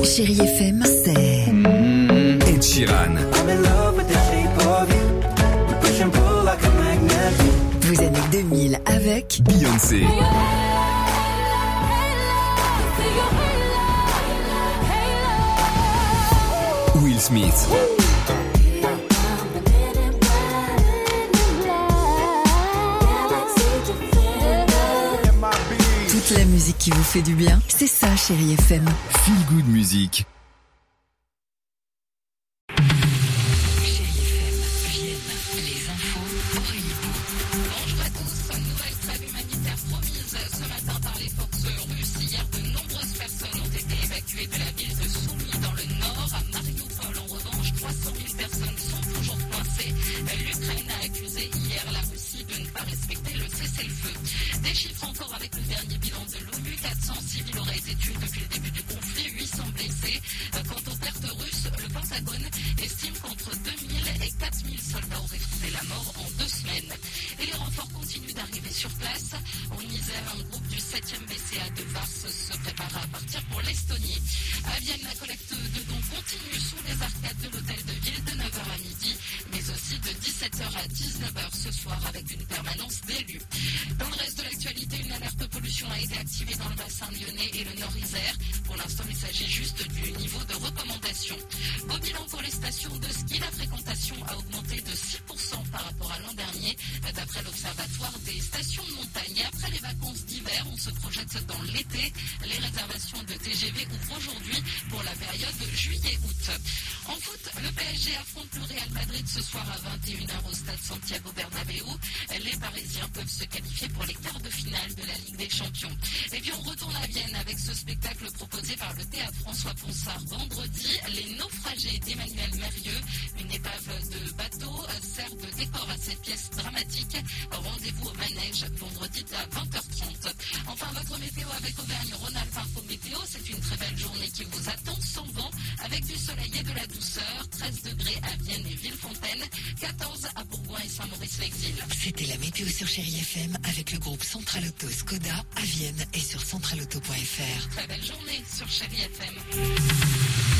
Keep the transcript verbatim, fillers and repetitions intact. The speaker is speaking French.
Chérie F M, c'est mmh, Ed Sheeran. Vos années deux mille avec Beyoncé. Will Smith. Toute la musique qui vous fait du bien, c'est ça, Chérie F M. Feel Good Music. C'était la météo sur Chérie F M avec le groupe Central Auto Skoda à Vienne et sur central auto point f r. Très belle journée sur Chérie F M.